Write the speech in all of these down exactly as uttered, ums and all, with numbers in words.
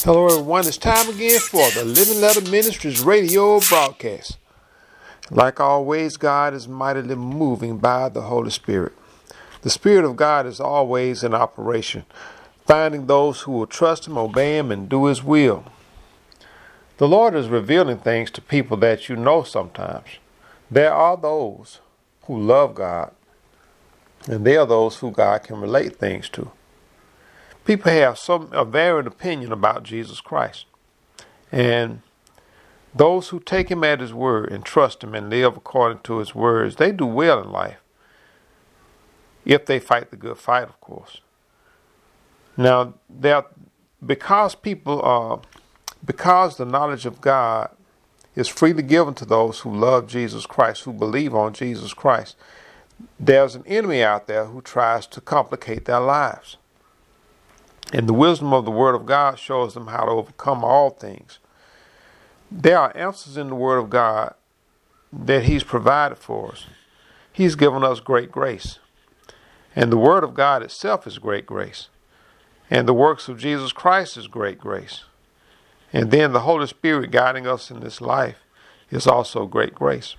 Hello everyone, it's time again for the Living Letter Ministries radio broadcast. Like always, God is mightily moving by the Holy Spirit. The Spirit of God is always in operation, finding those who will trust Him, obey Him, and do His will. The Lord is revealing things to people that you know sometimes. There are those who love God, and there are those who God can relate things to. People have some a varied opinion about Jesus Christ. And those who take Him at His word and trust Him and live according to His words, they do well in life. If they fight the good fight, of course. Now, there, because people are, because the knowledge of God is freely given to those who love Jesus Christ, who believe on Jesus Christ, there's an enemy out there who tries to complicate their lives. And the wisdom of the Word of God shows them how to overcome all things. There are answers in the Word of God that He's provided for us. He's given us great grace. And the Word of God itself is great grace. And the works of Jesus Christ is great grace. And then the Holy Spirit guiding us in this life is also great grace.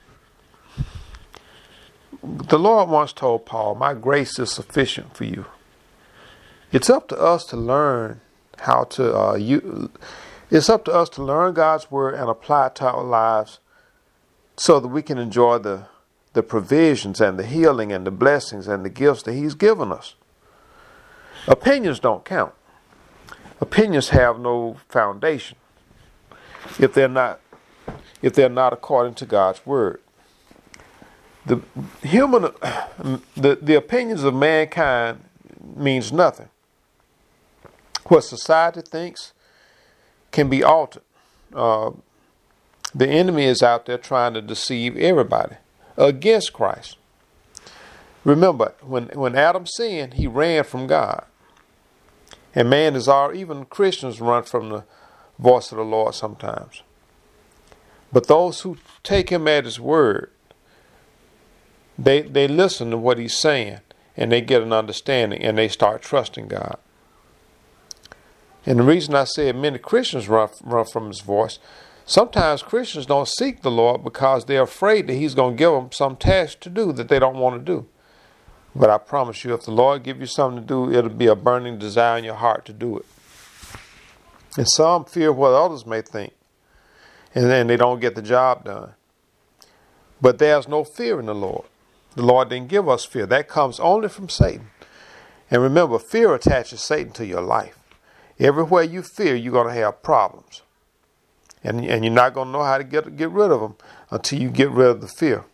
The Lord once told Paul, "My grace is sufficient for you." It's up to us to learn how to, uh, you, it's up to us to learn God's Word and apply it to our lives so that we can enjoy the, the provisions and the healing and the blessings and the gifts that He's given us. Opinions don't count. Opinions have no foundation if they're not, if they're not according to God's Word. The human, the, the opinions of mankind means nothing. What society thinks can be altered. Uh, the enemy is out there trying to deceive everybody against Christ. Remember, when, when Adam sinned, he ran from God. And man is all, even Christians run from the voice of the Lord sometimes. But those who take Him at His word, they, they listen to what He's saying, and they get an understanding, and they start trusting God. And the reason I said many Christians run, run from His voice, sometimes Christians don't seek the Lord because they're afraid that He's going to give them some task to do that they don't want to do. But I promise you, if the Lord give you something to do, it'll be a burning desire in your heart to do it. And some fear what others may think, and then they don't get the job done. But there's no fear in the Lord. The Lord didn't give us fear. That comes only from Satan. And remember, fear attaches Satan to your life. Everywhere you fear, you're going to have problems. And, and you're not going to know how to get, get rid of them until you get rid of the fear.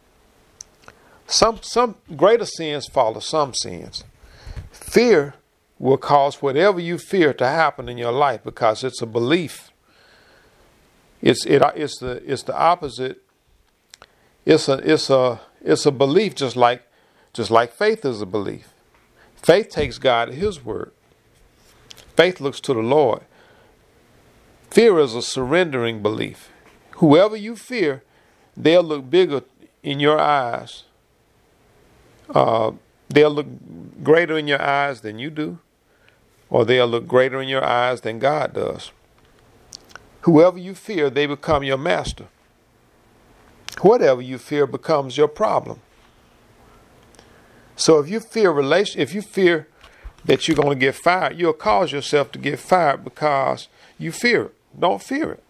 Some, some greater sins follow some sins. Fear will cause whatever you fear to happen in your life because it's a belief. It's, it, it's, the, it's the opposite. It's a, it's a, it's a belief just like, just like faith is a belief. Faith takes God at His word. Faith looks to the Lord. Fear is a surrendering belief. Whoever you fear, they'll look bigger in your eyes. Uh, they'll look greater in your eyes than you do, or they'll look greater in your eyes than God does. Whoever you fear, they become your master. Whatever you fear becomes your problem. So if you fear relation, if you fear that you're going to get fired, you'll cause yourself to get fired because you fear it. Don't fear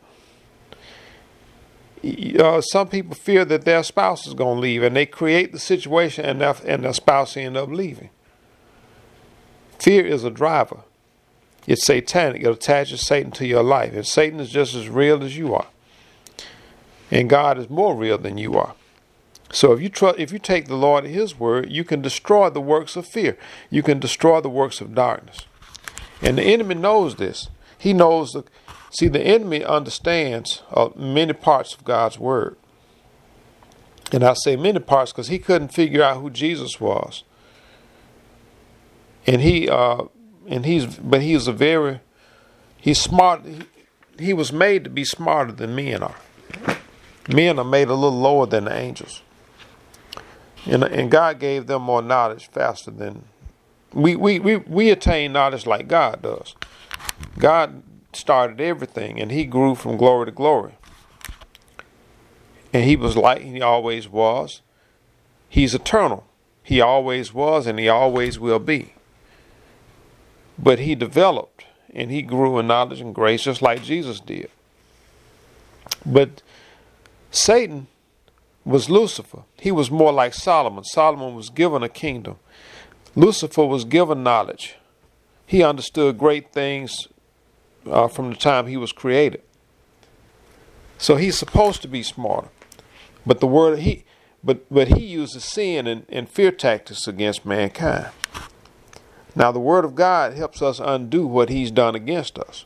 it. Uh, some people fear that their spouse is going to leave, and they create the situation, and their, and their spouse end up leaving. Fear is a driver. It's satanic. It attaches Satan to your life, and Satan is just as real as you are. And God is more real than you are. So if you tr- if you take the Lord at His word, you can destroy the works of fear. You can destroy the works of darkness. And the enemy knows this. He knows, the, see, the enemy understands uh, many parts of God's word. And I say many parts because he couldn't figure out who Jesus was. And he, uh, and he's, but he's a very, he's smart. He, he was made to be smarter than men are. Men are made a little lower than the angels. And, and God gave them more knowledge faster than we, we, we, we attain knowledge like God does. God started everything, and he grew from glory to glory. And he was like he always was. He's eternal. He always was, and he always will be. But he developed, and he grew in knowledge and grace just like Jesus did. But Satan was Lucifer. He was more like Solomon. Solomon was given a kingdom. Lucifer was given knowledge. He understood great things uh, from the time he was created. So he's supposed to be smarter. But the word he but but he uses sin and, and fear tactics against mankind. Now the word of God helps us undo what he's done against us.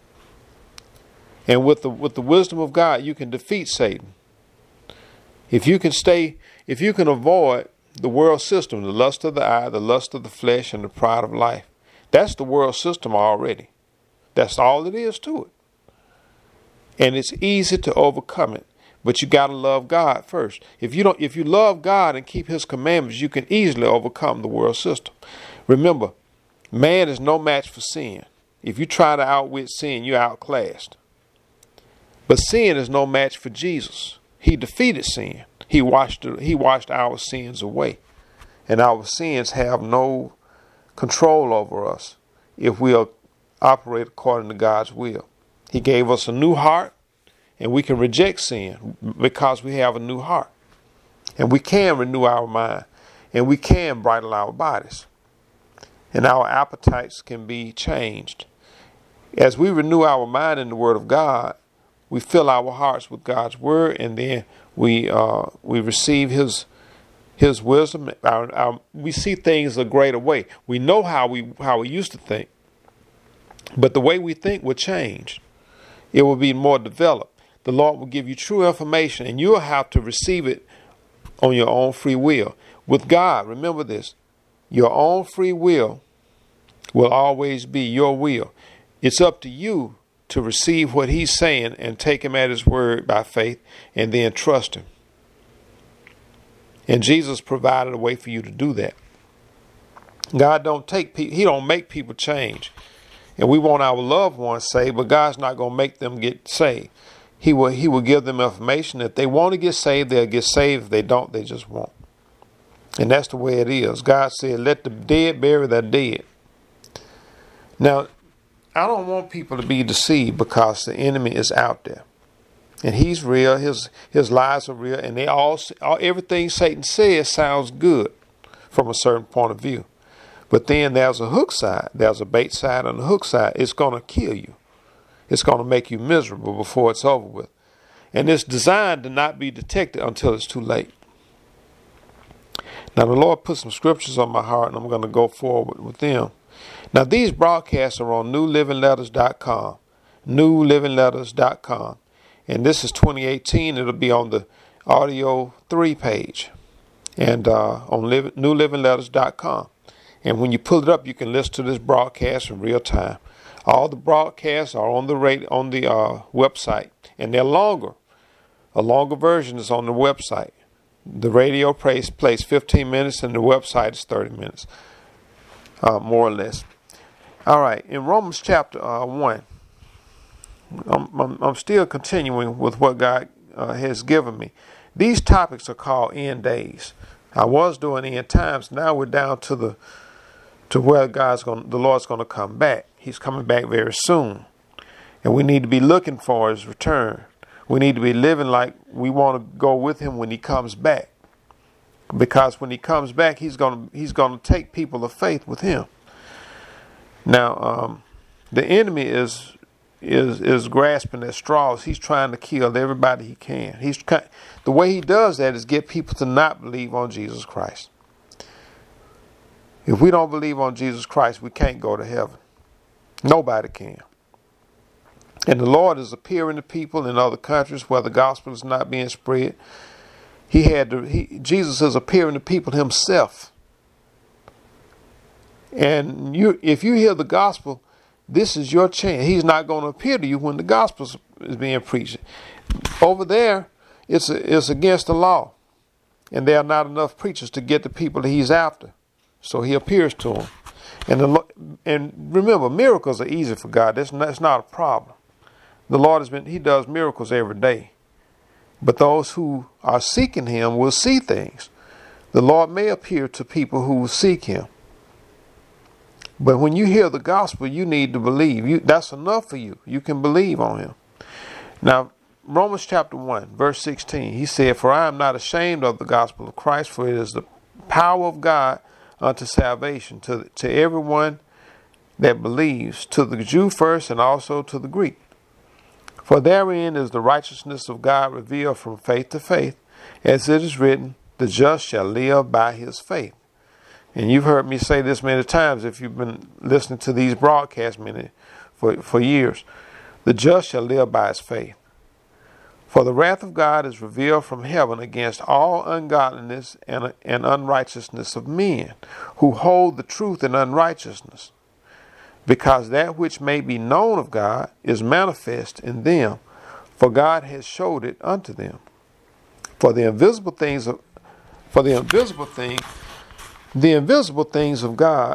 And with the with the wisdom of God, you can defeat Satan. If you can stay, if you can avoid the world system, the lust of the eye, the lust of the flesh, and the pride of life, that's the world system already. That's all it is to it. And it's easy to overcome it. But you got to love God first. If you don't, if you love God and keep his commandments, you can easily overcome the world system. Remember, man is no match for sin. If you try to outwit sin, you're outclassed. But sin is no match for Jesus. He defeated sin. He washed, he washed our sins away. And our sins have no control over us if we'll operate according to God's will. He gave us a new heart, and we can reject sin because we have a new heart. And we can renew our mind, and we can bridle our bodies. And our appetites can be changed. As we renew our mind in the Word of God, we fill our hearts with God's Word, and then we uh, we receive His His wisdom. Our, our, we see things a greater way. We know how we how we used to think, but the way we think will change. It will be more developed. The Lord will give you true information, and you'll have to receive it on your own free will. With God, remember this, your own free will will always be your will. It's up to you to receive what he's saying and take him at his word by faith and then trust him. And Jesus provided a way for you to do that. God don't take people, he don't make people change. And we want our loved ones saved, but God's not going to make them get saved. He will he will give them information. If they want to get saved, they'll get saved. If they don't, they just won't. And that's the way it is. God said, let the dead bury their dead. Now, I don't want people to be deceived because the enemy is out there. And he's real. His his lies are real. And they all, all everything Satan says sounds good from a certain point of view. But then there's a hook side. There's a bait side and a hook side. It's going to kill you. It's going to make you miserable before it's over with. And it's designed to not be detected until it's too late. Now, the Lord put some scriptures on my heart, and I'm going to go forward with them. Now, these broadcasts are on new living letters dot com. new living letters dot com. And this is twenty eighteen. It'll be on the audio three page and uh, on new living letters dot com. And when you pull it up, you can listen to this broadcast in real time. All the broadcasts are on the rate on the uh, website, and they're longer. A longer version is on the website. The radio plays plays fifteen minutes, and the website is thirty minutes, uh, more or less. All right, in Romans chapter uh, one, I'm, I'm, I'm still continuing with what God uh, has given me. These topics are called end days. I was doing end times. Now we're down to the to where God's going, the Lord's going to come back. He's coming back very soon. And we need to be looking for his return. We need to be living like we want to go with him when he comes back. Because when he comes back, he's going to, he's going to take people of faith with him. Now, um, the enemy is, is, is grasping at straws. He's trying to kill everybody he can. He's the way he does that is get people to not believe on Jesus Christ. If we don't believe on Jesus Christ, we can't go to heaven. Nobody can. And the Lord is appearing to people in other countries where the gospel is not being spread. He had to, he, Jesus is appearing to people himself. And you, if you hear the gospel, this is your chance. He's not going to appear to you when the gospel is being preached. Over there, it's, it's against the law. And there are not enough preachers to get the people that he's after. So he appears to them. And the, and remember, miracles are easy for God. That's not, that's not a problem. The Lord has been, he does miracles every day. But those who are seeking him will see things. The Lord may appear to people who seek him. But when you hear the gospel, you need to believe. You, that's enough for you. You can believe on him. Now, Romans chapter one, verse sixteen, he said, "For I am not ashamed of the gospel of Christ, for it is the power of God unto salvation to, to everyone that believes, to the Jew first and also to the Greek. For therein is the righteousness of God revealed from faith to faith, as it is written, the just shall live by his faith." And you've heard me say this many times if you've been listening to these broadcasts many for, for years. The just shall live by his faith. For the wrath of God is revealed from heaven against all ungodliness and, and unrighteousness of men, who hold the truth in unrighteousness. Because that which may be known of God is manifest in them, for God has showed it unto them. For the invisible things of, for the invisible thing, the invisible things of God,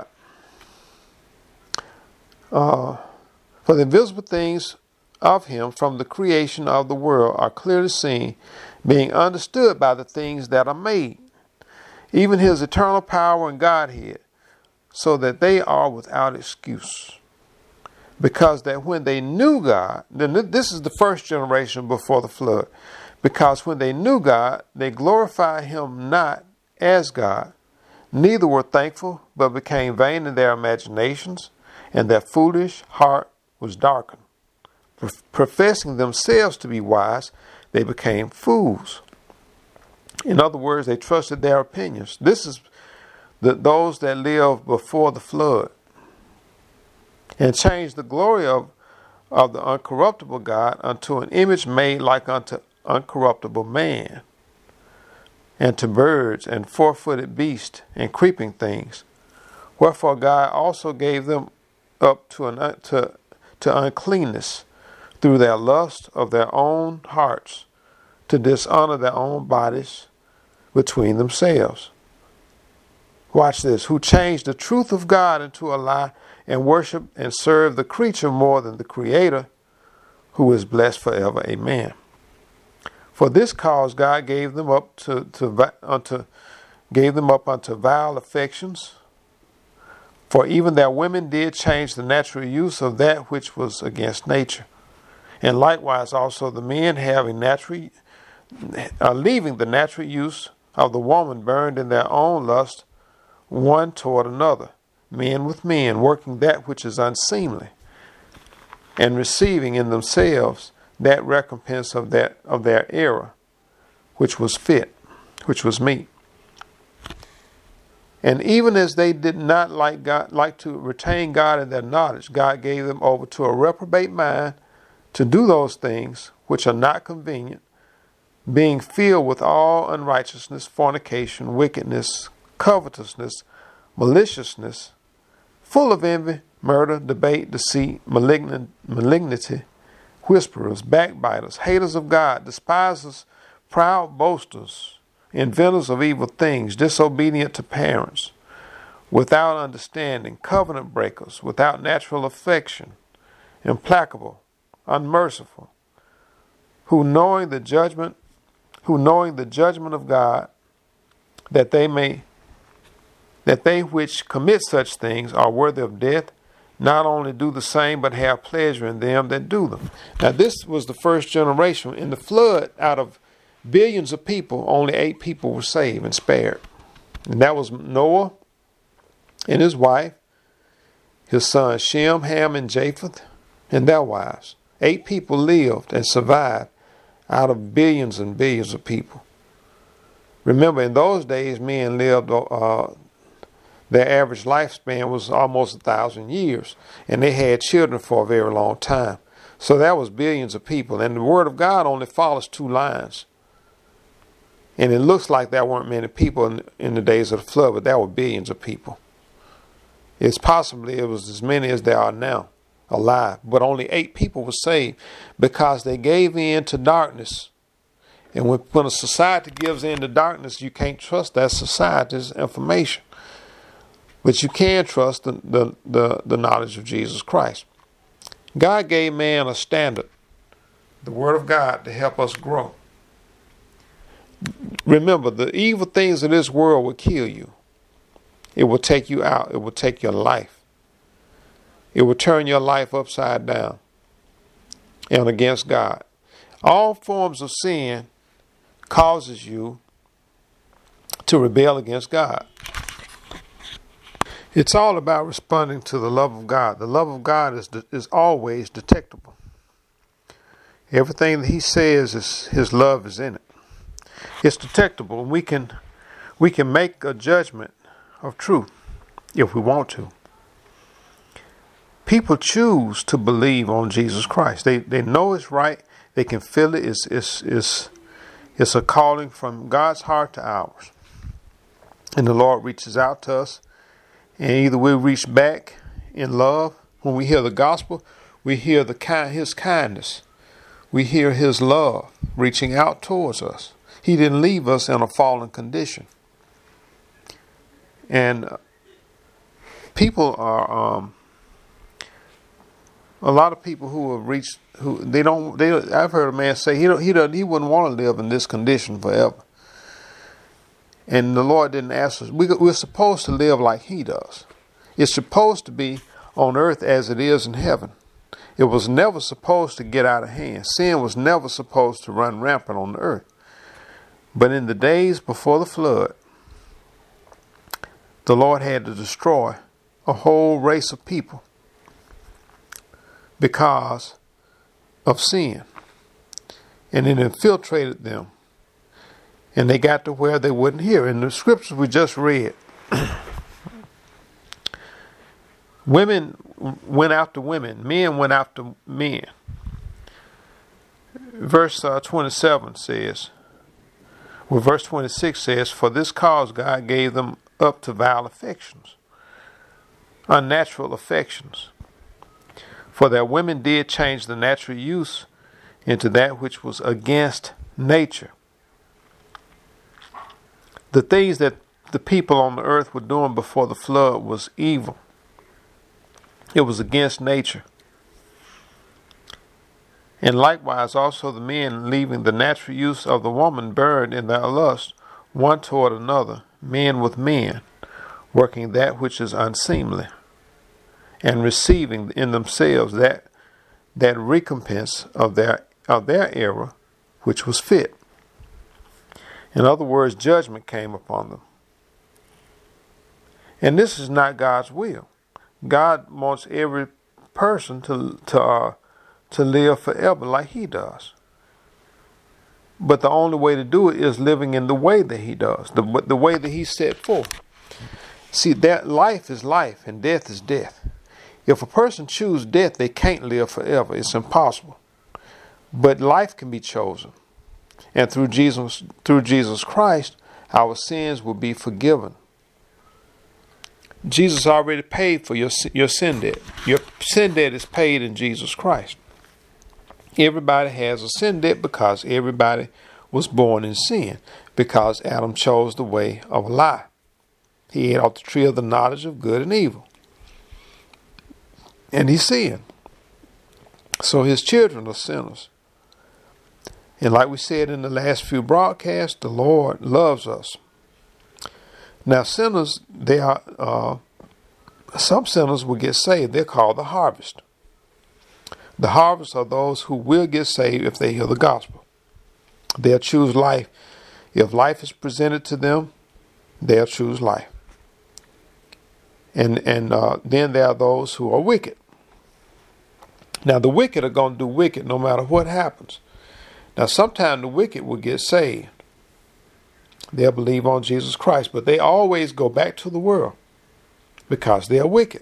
uh, for the invisible things of him from the creation of the world are clearly seen, being understood by the things that are made, even his eternal power and Godhead, so that they are without excuse. Because that when they knew God, then this is the first generation before the flood, because when they knew God, they glorified him not as God, neither were thankful, but became vain in their imaginations, and their foolish heart was darkened. Professing themselves to be wise, they became fools. In other words, they trusted their opinions. This is the, those that lived before the flood, and changed the glory of, of the uncorruptible God unto an image made like unto uncorruptible man, and to birds and four-footed beasts and creeping things. Wherefore God also gave them up to an to, to uncleanness through their lust of their own hearts, to dishonor their own bodies between themselves. Watch this. Who changed the truth of God into a lie, and worship and serve the creature more than the Creator, who is blessed forever. Amen. For this cause God gave them up to, to unto gave them up unto vile affections. For even their women did change the natural use of that which was against nature. And likewise also the men having natural, uh, leaving the natural use of the woman, burned in their own lust one toward another, men with men, working that which is unseemly, and receiving in themselves that recompense of that of their error, which was fit, which was meet. And even as they did not like God, like to retain God in their knowledge, God gave them over to a reprobate mind to do those things which are not convenient, being filled with all unrighteousness, fornication, wickedness, covetousness, maliciousness, full of envy, murder, debate, deceit, malignant, malignity, whisperers, backbiters, haters of God, despisers, proud boasters, inventors of evil things, disobedient to parents, without understanding, covenant breakers, without natural affection, implacable, unmerciful, who knowing the judgment, who knowing the judgment of God, that they may, that they which commit such things are worthy of death, not only do the same, but have pleasure in them that do them. Now this was the first generation. In the flood, out of billions of people, only eight people were saved and spared. And that was Noah and his wife, his sons Shem, Ham, and Japheth, and their wives. Eight people lived and survived out of billions and billions of people. Remember, in those days, men lived, uh, their average lifespan was almost a thousand years, and they had children for a very long time. So that was billions of people. And the Word of God only follows two lines. And it looks like there weren't many people in, in the days of the flood, but there were billions of people. It's possibly it was as many as there are now alive, but only eight people were saved because they gave in to darkness. And when, when a society gives in to darkness, you can't trust that society's information. But you can trust the, the, the, the knowledge of Jesus Christ. God gave man a standard, the Word of God, to help us grow. Remember, the evil things of this world will kill you. It will take you out. It will take your life. It will turn your life upside down and against God. All forms of sin causes you to rebel against God. It's all about responding to the love of God. The love of God is is always detectable. Everything that He says, is His love is in it. It's detectable, and we can we can make a judgment of truth if we want to. People choose to believe on Jesus Christ. They they know it's right. They can feel it. It's it's it's it's a calling from God's heart to ours, and the Lord reaches out to us. And either we reach back in love. When we hear the gospel, we hear the kind, His kindness. We hear His love reaching out towards us. He didn't leave us in a fallen condition. And people are, um, a lot of people who have reached, who they don't, they. I've heard a man say he don't, he don't, he wouldn't want to live in this condition forever. And the Lord didn't ask us. We, we're supposed to live like He does. It's supposed to be on earth as it is in heaven. It was never supposed to get out of hand. Sin was never supposed to run rampant on the earth. But in the days before the flood, the Lord had to destroy a whole race of people because of sin. And it infiltrated them. And they got to where they wouldn't hear. In the scriptures we just read, women went after women. Men went after men. Verse uh, twenty-seven says, well, verse twenty-six says, for this cause God gave them up to vile affections, unnatural affections. For their women did change the natural use into that which was against nature. The things that the people on the earth were doing before the flood was evil. It was against nature. And likewise also the men, leaving the natural use of the woman, burned in their lust one toward another, men with men, working that which is unseemly, and receiving in themselves that that recompense of their of their error, which was fit. In other words, judgment came upon them. And this is not God's will. God wants every person to to uh, to live forever like He does. But the only way to do it is living in the way that He does, the the way that He set forth. See, that life is life and death is death. If a person chooses death, they can't live forever. It's impossible. But life can be chosen. And through Jesus, through Jesus Christ, our sins will be forgiven. Jesus already paid for your your sin debt. Your sin debt is paid in Jesus Christ. Everybody has a sin debt because everybody was born in sin, because Adam chose the way of a lie. He ate off the tree of the knowledge of good and evil. And he sinned. So his children are sinners. And like we said in the last few broadcasts, the Lord loves us. Now sinners, they are, uh, some sinners will get saved. They're called the harvest. The harvest are those who will get saved if they hear the gospel. They'll choose life. If life is presented to them, they'll choose life. And and uh, then there are those who are wicked. Now the wicked are going to do wicked no matter what happens. Now sometimes the wicked will get saved. They'll believe on Jesus Christ, but they always go back to the world because they are wicked.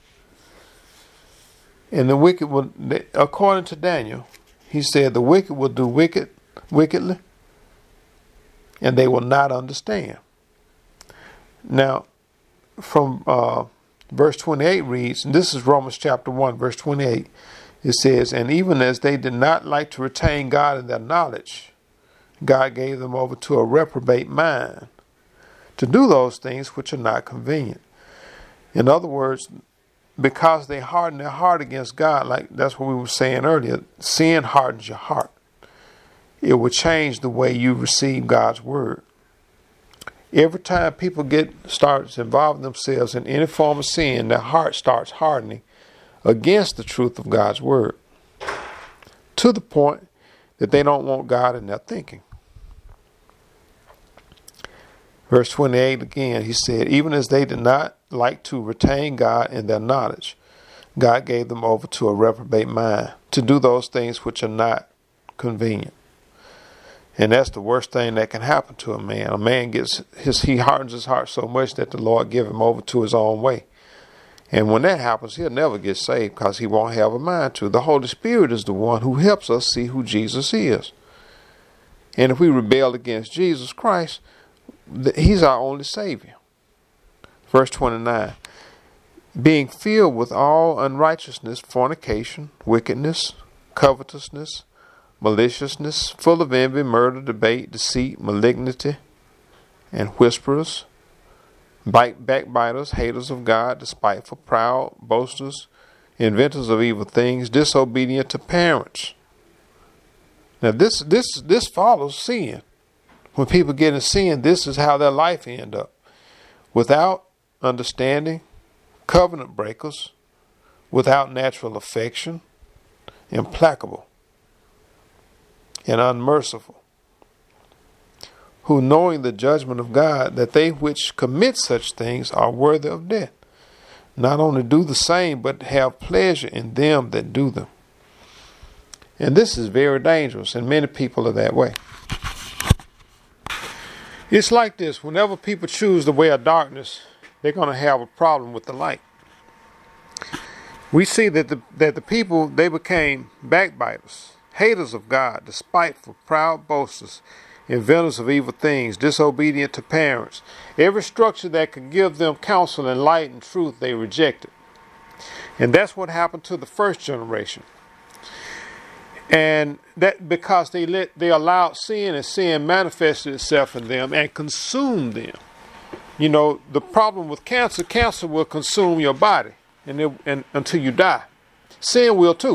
And the wicked will, according to Daniel, he said the wicked will do wicked, wickedly, and they will not understand. Now, from uh, verse twenty-eight reads, and this is Romans chapter one, verse twenty-eight, it says, and even as they did not like to retain God in their knowledge, God gave them over to a reprobate mind to do those things which are not convenient. In other words, because they harden their heart against God, like that's what we were saying earlier, sin hardens your heart. It will change the way you receive God's word. Every time people get starts involving themselves in any form of sin, their heart starts hardening against the truth of God's word, to the point that they don't want God in their thinking. Verse twenty-eight again, he said, even as they did not like to retain God in their knowledge, God gave them over to a reprobate mind to do those things which are not convenient. And that's the worst thing that can happen to a man. A man gets his, he hardens his heart so much that the Lord give him over to his own way. And when that happens, he'll never get saved because he won't have a mind to. The Holy Spirit is the one who helps us see who Jesus is. And if we rebel against Jesus Christ, he's our only Savior. Verse twenty-nine, being filled with all unrighteousness, fornication, wickedness, covetousness, maliciousness, full of envy, murder, debate, deceit, malignity, and whisperers, bite, backbiters, haters of God, despiteful, proud, boasters, inventors of evil things, disobedient to parents. Now this this this follows sin. When people get in sin, this is how their life end up. Without understanding, covenant breakers, without natural affection, implacable, and unmerciful, who knowing the judgment of God, that they which commit such things are worthy of death, not only do the same, but have pleasure in them that do them. And this is very dangerous, and many people are that way. It's like this. Whenever people choose the way of darkness, they're going to have a problem with the light. We see that the, that the people, they became backbiters, haters of God, despiteful, proud boasters, inventors of evil things, disobedient to parents. Every structure that could give them counsel and light and truth, they rejected. And that's what happened to the first generation. And that because they let they allowed sin, and sin manifested itself in them and consumed them. You know, the problem with cancer, cancer will consume your body and, it, and until you die. Sin will too.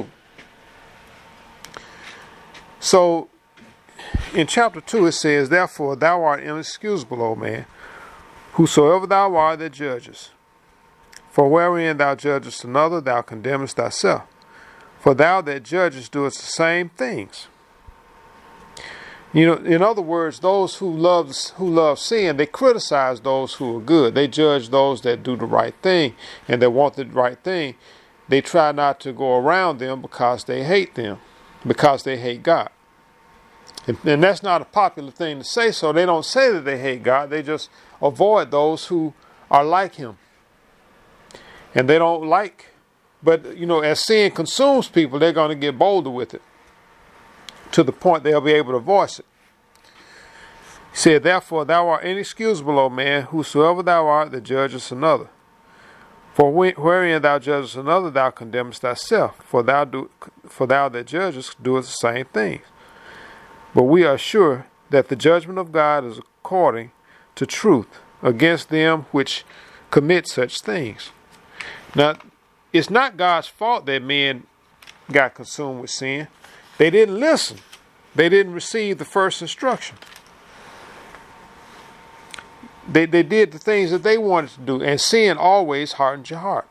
So in chapter two it says, therefore thou art inexcusable, O man, whosoever thou art that judgest. For wherein thou judgest another, thou condemnest thyself. For thou that judgest doest the same things. You know, in other words, those who love who love sin, they criticize those who are good. They judge those that do the right thing and that want the right thing. They try not to go around them because they hate them, because they hate God. And, and that's not a popular thing to say, so they don't say that they hate God. They just avoid those who are like him. And they don't like, but, you know, as sin consumes people, they're going to get bolder with it to the point they'll be able to voice it. He said, therefore, thou art inexcusable, O man, whosoever thou art that judgest another. For wherein thou judgest another, thou condemnest thyself. For thou, do, for thou that judgest doest the same things. But we are sure that the judgment of God is according to truth against them which commit such things. Now, it's not God's fault that men got consumed with sin. They didn't listen. They didn't receive the first instruction. They, they did the things that they wanted to do. And sin always hardens your heart.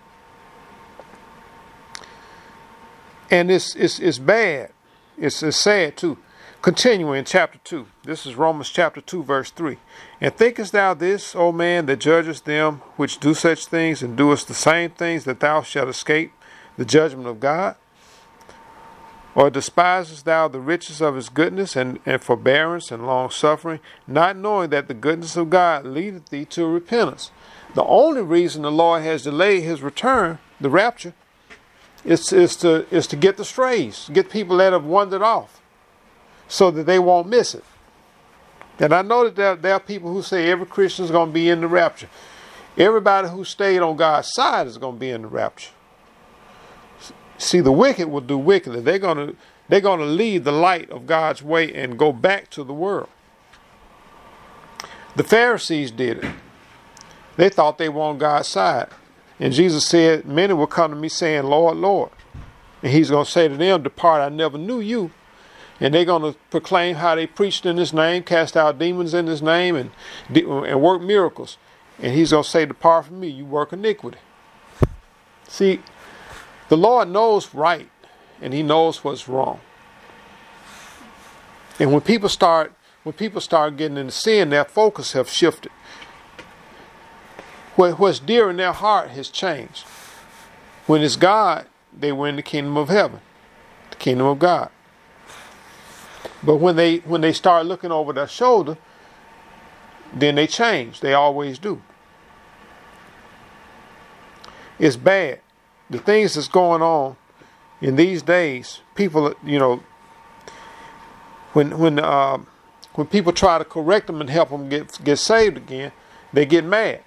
And it's, it's, it's bad. It's, it's sad too. Continuing in chapter two. This is Romans chapter two, verse three. And thinkest thou this, O man, that judgest them which do such things, and doest the same things, that thou shalt escape the judgment of God? Or despisest thou the riches of his goodness, and, and forbearance, and long-suffering, not knowing that the goodness of God leadeth thee to repentance? The only reason the Lord has delayed his return, the rapture, is, is, to, is to get the strays, get people that have wandered off, so that they won't miss it. And I know that there, there are people who say every Christian is going to be in the rapture. Everybody who stayed on God's side is going to be in the rapture. See, the wicked will do wickedly. They're going to they're going to leave the light of God's way and go back to the world. The Pharisees did it. They thought they were on God's side. And Jesus said, many will come to me saying, Lord, Lord. And he's going to say to them, depart, I never knew you. And they're going to proclaim how they preached in his name, cast out demons in his name, and, and work miracles. And he's going to say, depart from me, you work iniquity. See, the Lord knows right, and he knows what's wrong. And when people start, when people start getting into sin, their focus have shifted. What, what's dear in their heart has changed. When it's God, they were in the kingdom of heaven, the kingdom of God. But when they when they start looking over their shoulder, then they change. They always do. It's bad. The things that's going on in these days, people, you know, when when uh, when people try to correct them and help them get get saved again, they get mad.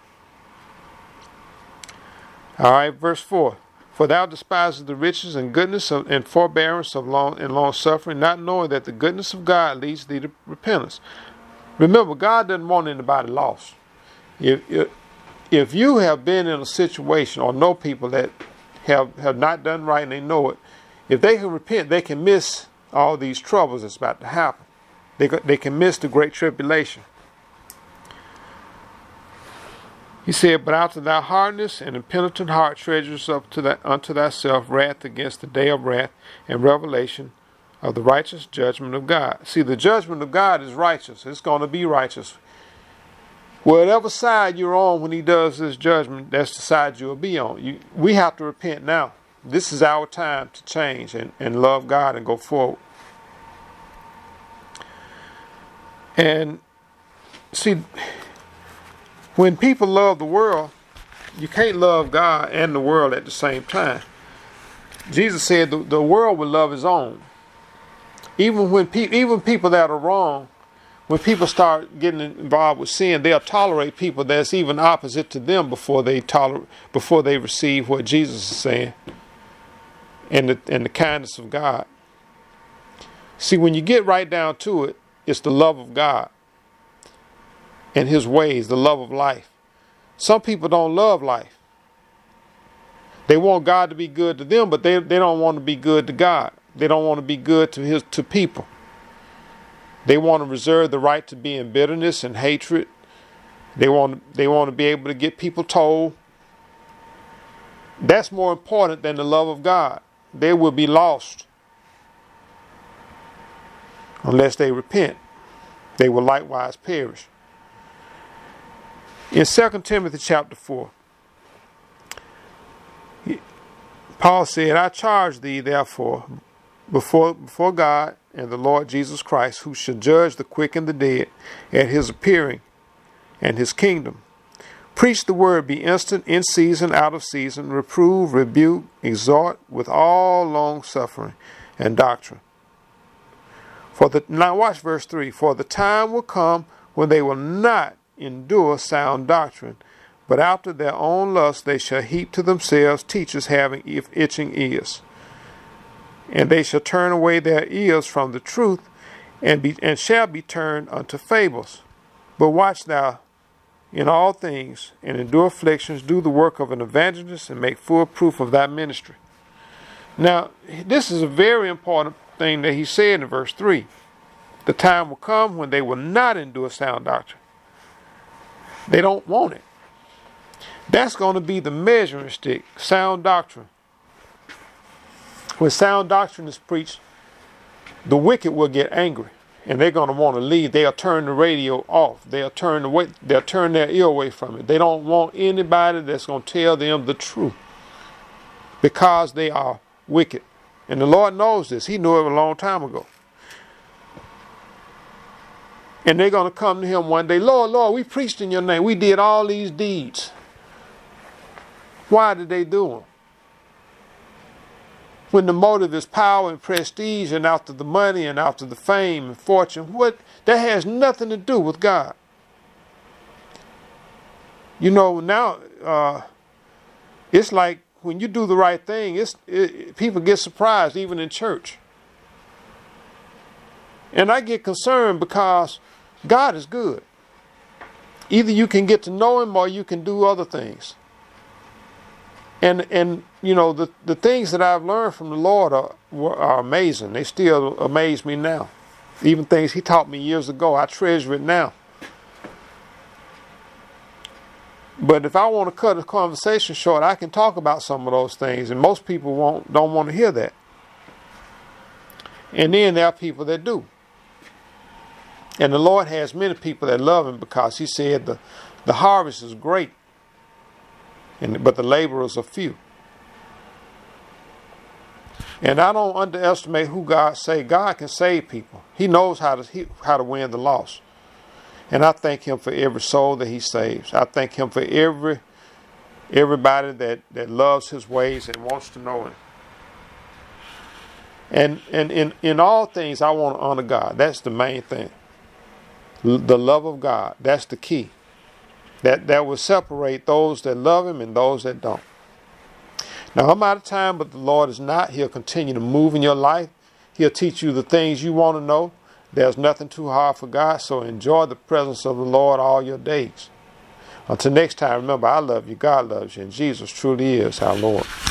All right, verse four. For thou despisest the riches and goodness of, and forbearance of long and long suffering, not knowing that the goodness of God leads thee to repentance. Remember, God doesn't want anybody lost. If, if if you have been in a situation or know people that have, have not done right and they know it, if they can repent, they can miss all these troubles that's about to happen. They they can miss the great tribulation. He said, but out of thy hardness and impenitent heart treasures up to that unto thyself wrath against the day of wrath and revelation of the righteous judgment of God. See, the judgment of God is righteous. It's going to be righteous. Whatever side you're on when he does this judgment, that's the side you'll be on. You, we have to repent now. This is our time to change and, and love God and go forward. And see, when people love the world, you can't love God and the world at the same time. Jesus said the, the world will love his own. Even when pe- even people that are wrong, when people start getting involved with sin, they'll tolerate people that's even opposite to them before they tolerate before they receive what Jesus is saying and the and the kindness of God. See, when you get right down to it, it's the love of God and his ways, the love of life. Some people don't love life. They want God to be good to them, but they, they don't want to be good to God. They don't want to be good to his to people. They want to reserve the right to be in bitterness and hatred. They want they want to be able to get people told. That's more important than the love of God. They will be lost unless they repent. They will likewise perish. In Second Timothy chapter four, Paul said, I charge thee therefore before, before God and the Lord Jesus Christ, who shall judge the quick and the dead at his appearing and his kingdom. Preach the word, be instant, in season, out of season, reprove, rebuke, exhort with all long suffering and doctrine. For the now watch verse three. For the time will come when they will not endure sound doctrine, but after their own lust they shall heap to themselves teachers having itching ears. And they shall turn away their ears from the truth, and be and shall be turned unto fables. But watch thou in all things, and endure afflictions, do the work of an evangelist, and make full proof of thy ministry. Now, this is a very important thing that he said in verse three. The time will come when they will not endure sound doctrine. They don't want it. That's going to be the measuring stick, sound doctrine. When sound doctrine is preached, the wicked will get angry, and they're going to want to leave. They'll turn the radio off. They'll turn away. They'll turn their ear away from it. They don't want anybody that's going to tell them the truth, because they are wicked. And the Lord knows this. He knew it a long time ago. And they're going to come to him one day, Lord, Lord, we preached in your name. We did all these deeds. Why did they do them? When the motive is power and prestige and after the money and after the fame and fortune, what that has nothing to do with God. You know, now uh, it's like when you do the right thing, it's it, people get surprised even in church. And I get concerned because God is good. Either you can get to know him or you can do other things. And, and you know, the, the things that I've learned from the Lord are, are amazing. They still amaze me now. Even things he taught me years ago, I treasure it now. But if I want to cut a conversation short, I can talk about some of those things, and most people won't don't want to hear that. And then there are people that do. And the Lord has many people that love him because he said the, the harvest is great, and but the laborers are few. And I don't underestimate who God saved. God can save people. He knows how to he, how to win the lost. And I thank him for every soul that he saves. I thank him for every everybody that, that loves his ways and wants to know him. And and in, in all things, I want to honor God. That's the main thing. L- the love of God. That's the key. That, that will separate those that love him and those that don't. Now, I'm out of time, but the Lord is not. He'll continue to move in your life. He'll teach you the things you want to know. There's nothing too hard for God, so enjoy the presence of the Lord all your days. Until next time, remember, I love you, God loves you, and Jesus truly is our Lord.